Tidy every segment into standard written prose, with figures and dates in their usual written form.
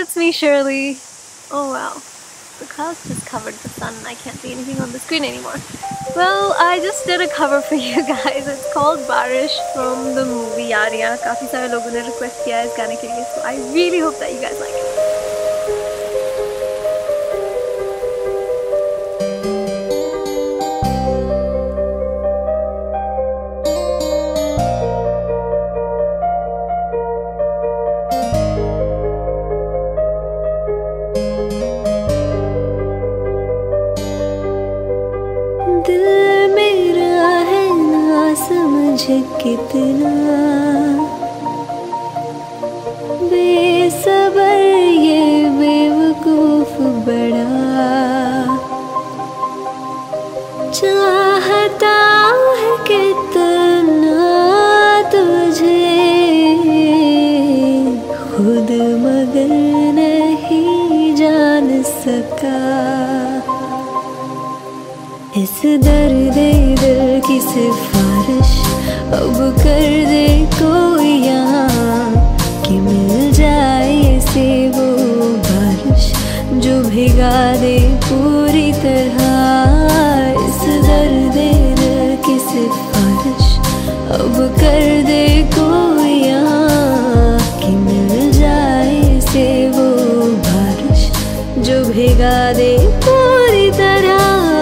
it's me, Shirley. Oh wow, the clouds just covered the sun. I can't see anything on the screen anymore. Well, I just did a cover for you guys. It's called Barish from the movie Yaariyan. काफी सारे लोगों ने request किया है इस गाने के लिए, so I really hope that you guys like it. दिल मेरा है ना समझ कितना बेसबर ये बेवकूफ बड़ा चाहता है कितना तुझे खुद मगर नहीं जान सका इस दर्द दिल की सिफारिश अब कर दे कोई यहाँ कि मिल जाए से वो बारिश जो भिगा दे पूरी तरह इस दर्द दिल की सिफारिश अब कर दे कोई यहाँ कि मिल जाए से वो बारिश जो भिगा दे पूरी तरह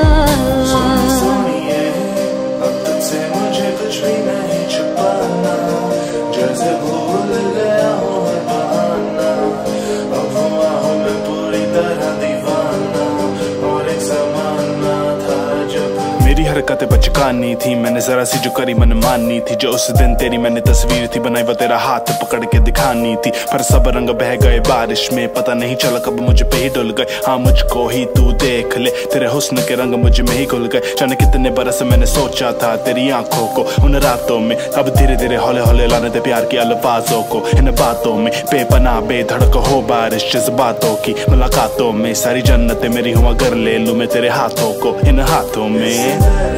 मेरी हरकतें बचकानी थी मैंने जरा सी जो करी मन माननी थी जो उस दिन तेरी मैंने तस्वीर थी बनाई वो तेरा हाथ पकड़ के दिखानी थी पर सब रंग बह गए बारिश में पता नहीं चला कब मुझ पे ही डुल गए हाँ मुझको ही तू देख ले तेरे हुस्न के रंग मुझ में ही घुल गए जाने कितने बरस मैंने सोचा था तेरी आंखों को उन रातों में अब धीरे धीरे हौले हौले लाने दे प्यार की अल्फाजों को इन बातों में बेपनाह बेधड़क हो बारिश जज्बातों की मुलाकातों में सारी जन्नतें मेरी हुआ कर ले लूं मैं तेरे हाथों को इन हाथों में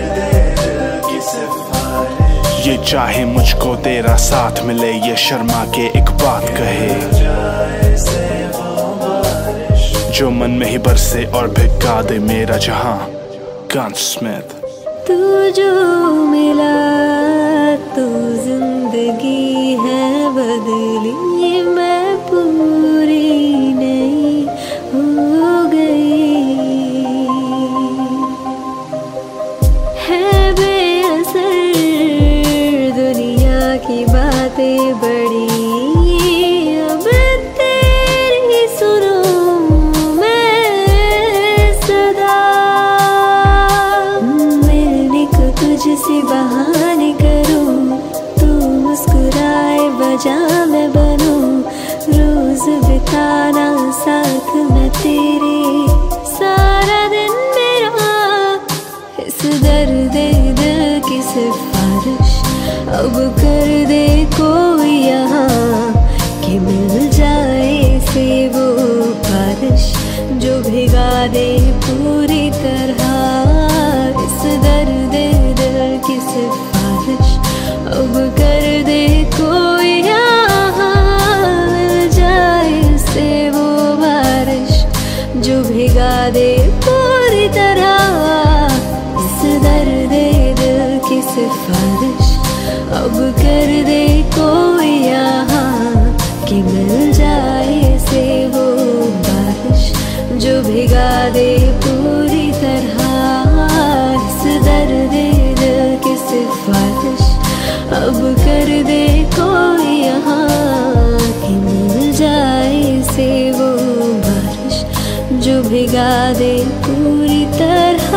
ये चाहे मुझको तेरा साथ मिले ये शर्मा के एक बात कहे जो मन में ही बरसे और भिगा दे मेरा जहां गांज स्मिथ तू जो मिला तो जिंदगी है बदली मैं पूरी नहीं हो गई है बेअसर दुनिया की बातें बड़ी अब तेरी सुनूं मैं सदा मिलने को तुझसे बहाने करूं तू मुस्कुराए वजह मैं बनूं रोज बिताना साथ मैं तेरे सारा दिन मेरा इस दर्द दिल की सिफारिश अब कर दे कोई यहाँ कि मिल जाए से वो बारिश जो भिगा दे पूरी तरह इस दर्द दिल की सिफारिश अब कर दे कोई यहाँ मिल जाए से वो बारिश जो भिगा दे पूरी तरह इस दर्द दिल की सिफारिश अब कर दे कोई यहाँ कि मिल जाए से वो बारिश जो भिगा दे पूरी तरह इस दर्द दिल की सिफारिश अब कर दे कोई यहाँ कि मिल जाए से वो बारिश जो भिगा दे पूरी तरह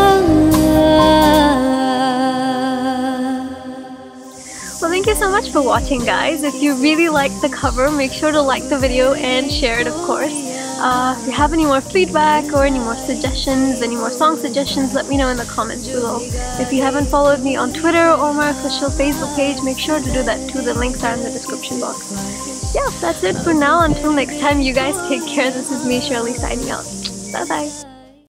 Well, thank you so much for watching, guys. If you really liked the cover, make sure to like the video and share it, of course. If you have any more feedback or any more suggestions, any more song suggestions, let me know in the comments below. If you haven't followed me on Twitter or my official Facebook page, make sure to do that too. The links are in the description box. Yeah, that's it for now. Until next time, you guys take care. This is me, Shirley, signing out. Bye-bye.